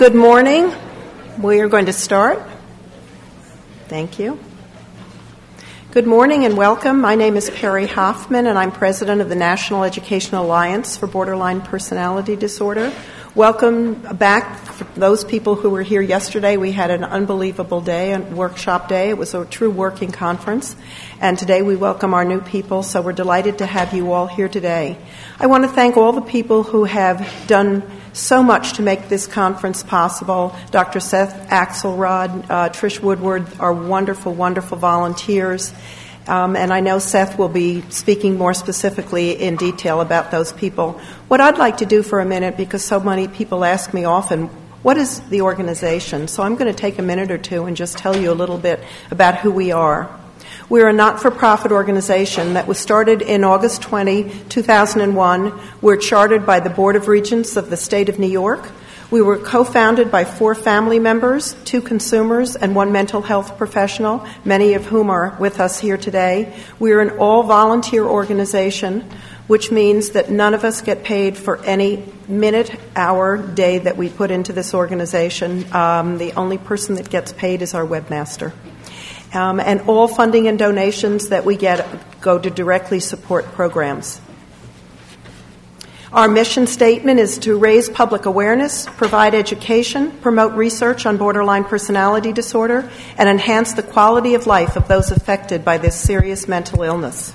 Good morning. We are going to start. Thank you. Good morning and welcome. My name is Perry Hoffman, and I'm president of the National Educational Alliance for Borderline Personality Disorder. Welcome back for those people who were here yesterday. We had an unbelievable day, a workshop day. It was a true working conference. And today we welcome our new people, so we're delighted to have you all here today. I want to thank all the people who have done so much to make this conference possible. Dr. Seth Axelrod, Trish Woodward, our wonderful, wonderful volunteers. And I know Seth will be speaking more specifically in detail about those people. What I'd like to do for a minute, because so many people ask me often, what is the organization? So I'm going to take a minute or two and just tell you a little bit about who we are. We're a not-for-profit organization that was started in August 20, 2001. We're chartered by the Board of Regents of the State of New York. We were co-founded by 4 family members, 2 consumers, and 1 mental health professional, many of whom are with us here today. We're an all-volunteer organization, which means that none of us get paid for any minute, hour, day that we put into this organization. The only person that gets paid is our webmaster. And all funding and donations that we get go to directly support programs. Our mission statement is to raise public awareness, provide education, promote research on borderline personality disorder, and enhance the quality of life of those affected by this serious mental illness.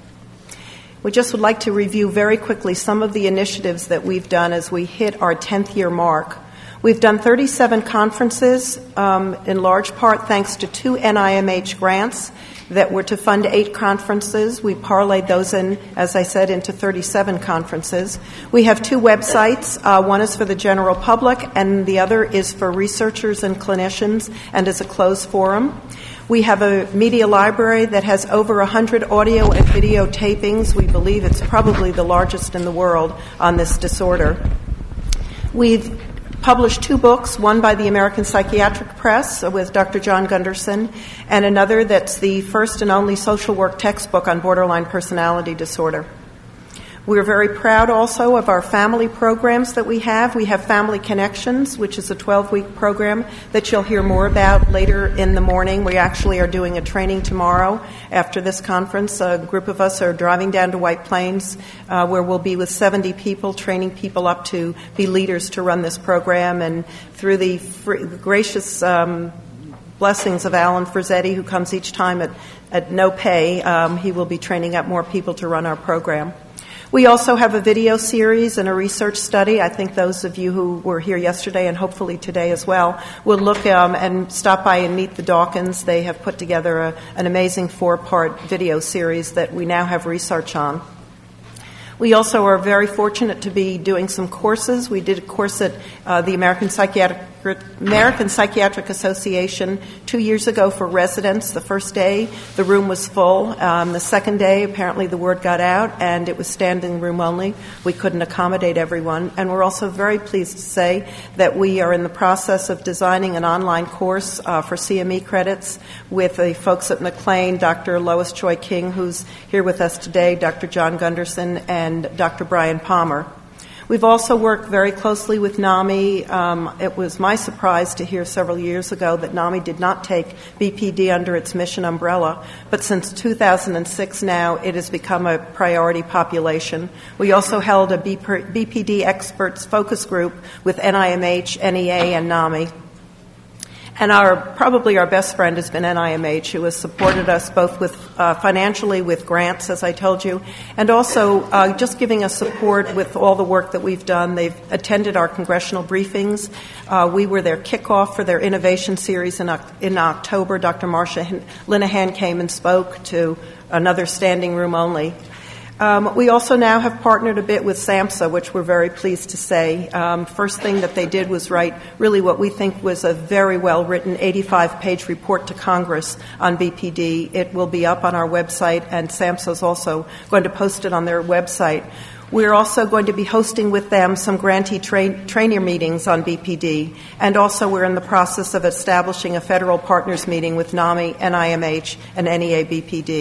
We just would like to review very quickly some of the initiatives that we've done as we hit our 10th year mark. We've done 37 conferences, in large part thanks to 2 NIMH grants that were to fund 8 conferences. We parlayed those in, as I said, into 37 conferences. We have 2 websites. One is for the general public, and the other is for researchers and clinicians and is a closed forum. We have a media library that has over 100 audio and video tapings. We believe it's probably the largest in the world on this disorder. We've published 2 books, one by the American Psychiatric Press with Dr. John Gunderson, and another that's the first and only social work textbook on borderline personality disorder. We're very proud also of our family programs that we have. We have Family Connections, which is a 12-week program that you'll hear more about later in the morning. We actually are doing a training tomorrow after this conference. A group of us are driving down to White Plains, where we'll be with 70 people, training people up to be leaders to run this program. And through the gracious blessings of Alan Frizzetti, who comes each time at no pay, he will be training up more people to run our program. We also have a video series and a research study. I think those of you who were here yesterday and hopefully today as well will look and stop by and meet the Dawkins. They have put together an amazing 4-part video series that we now have research on. We also are very fortunate to be doing some courses. We did a course at the American Psychiatric Association 2 years ago for residents. The first day, the room was full. The second day, apparently the word got out, and it was standing room only. We couldn't accommodate everyone. And we're also very pleased to say that we are in the process of designing an online course for CME credits with the folks at McLean, Dr. Lois Choi King, who's here with us today, Dr. John Gunderson, and Dr. Brian Palmer. We've also worked very closely with NAMI. It was my surprise to hear several years ago that NAMI did not take BPD under its mission umbrella, but since 2006 now, it has become a priority population. We also held a BPD experts focus group with NIMH, NEA, and NAMI. And probably our best friend has been NIMH, who has supported us both with financially with grants, as I told you, and also just giving us support with all the work that we've done. They've attended our congressional briefings. We were their kickoff for their innovation series in October. Dr. Marcia Linehan came and spoke to another standing room only. We also now have partnered a bit with SAMHSA, which we're very pleased to say. First thing that they did was write really what we think was a very well-written 85-page report to Congress on BPD. It will be up on our website, and SAMHSA is also going to post it on their website. We're also going to be hosting with them some grantee trainer meetings on BPD, and also we're in the process of establishing a federal partners meeting with NAMI, NIMH, and NEA BPD.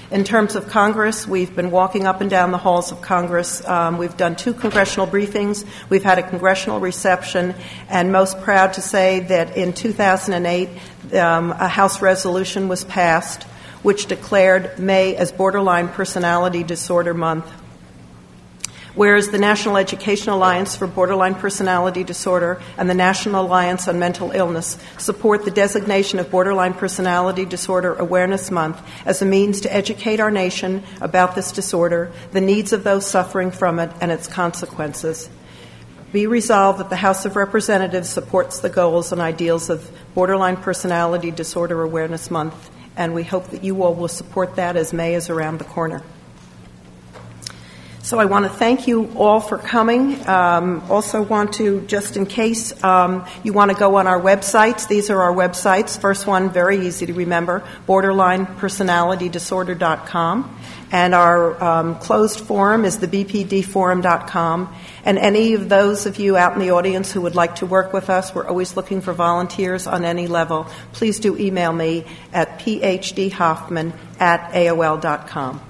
In terms of Congress, we've been walking up and down the halls of Congress. We've done 2 congressional briefings. We've had a congressional reception, and most proud to say that in 2008, a House resolution was passed which declared May as Borderline Personality Disorder Month. Whereas the National Education Alliance for Borderline Personality Disorder and the National Alliance on Mental Illness support the designation of Borderline Personality Disorder Awareness Month as a means to educate our nation about this disorder, the needs of those suffering from it, and its consequences. Be resolved that the House of Representatives supports the goals and ideals of Borderline Personality Disorder Awareness Month, and we hope that you all will support that as May is around the corner. So I want to thank you all for coming. Also want to, just in case you want to go on our websites, these are our websites. First one, very easy to remember, borderlinepersonalitydisorder.com. And our closed forum is the bpdforum.com. And any of those of you out in the audience who would like to work with us, we're always looking for volunteers on any level. Please do email me at phdhoffman@aol.com.